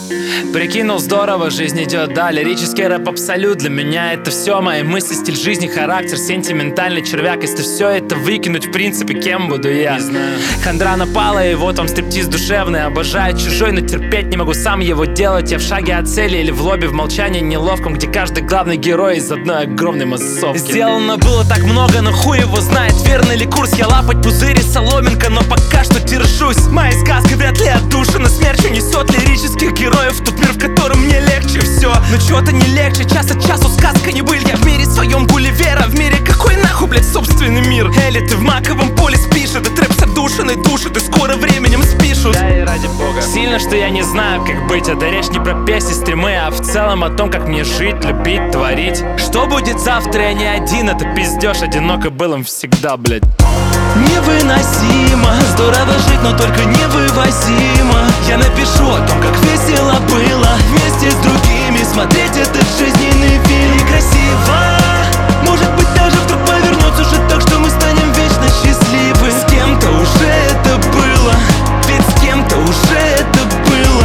Прикинул, здорово, жизнь идет, да. Лирический рэп абсолют, для меня это все. Мои мысли, стиль жизни, характер, сентиментальный червяк. Если все это выкинуть, в принципе, кем буду я? Не знаю. Хандра напала, и вот вам стриптиз душевный. Обожаю чужой, но терпеть не могу сам его делать. Я в шаге от цели или в лобби, в молчании неловком, где каждый главный герой из одной огромной массовки. Сделано было так много, но хуй его знает, верный ли курс. Я лапать пузыри, соломинка, но пока что держусь. Моей сказкой вряд ли отдушина смерчью несет лирических героев в тот мир, в котором мне легче все. Но чего-то не легче, час от часу сказка не быль. Я в мире своем Гулливера, в мире какой нахуй, блядь, собственный мир. Элли, ты в маковом поле спишь, это трэп с отдушиной душит, и скоро временем спишут. Да и ради бога. Сильно, что я не знаю, как быть. Это речь не про песни, стримы, а в целом о том, как мне жить, любить, творить. Что будет завтра, я не один, это пиздеж, одиноко был им всегда, блядь. Невыносимо, здорово жить, но только невывозимо. Я напишу о том, как весело было вместе с другими смотреть этот жизненный фильм. Красиво, может быть, даже вдруг повернется уже так, что мы станем вечно счастливы. С кем-то уже это было, ведь с кем-то уже это было.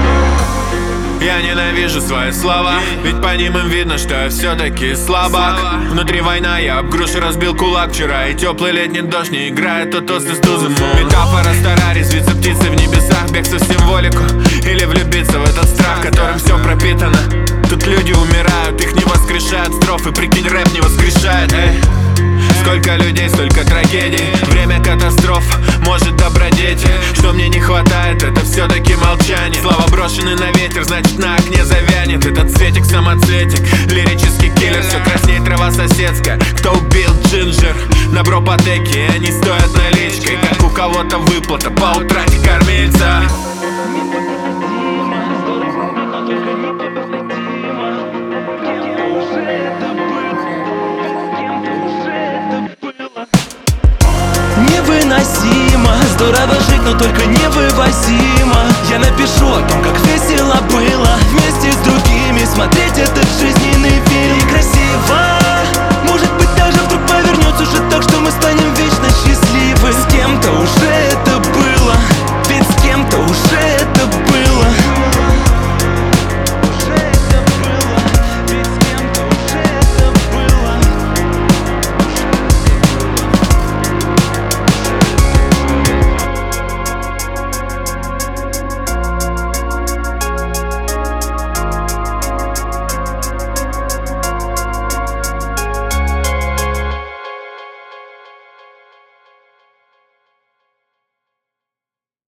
Я ненавижу свои слова, ведь по ним им видно, что я все-таки слабак. Внутри война, я об груши разбил кулак вчера, и теплый летний дождь не играет то тосты с тузом. Метафора стара, резвится птицы в небесах, бегство в символику или влюбиться в этот страх, которым все пропитано. Тут люди умирают, их не воскрешают строфы, прикинь, рэп не воскрешает, эй. Сколько людей, столько трагедий, время катастроф, может добродеть. Что мне не хватает, это все-таки молчание. Слова брошены на ветер, значит на окне завянет. Этот цветик, самоцветик, лирический киллер. Все краснеет трава соседская. Кто убил Джинджер? На бропотеке, они стоят наличкой. Как у кого-то выплата по утрате кормильца. Невыносимо, здорово жить, но только невывозимо.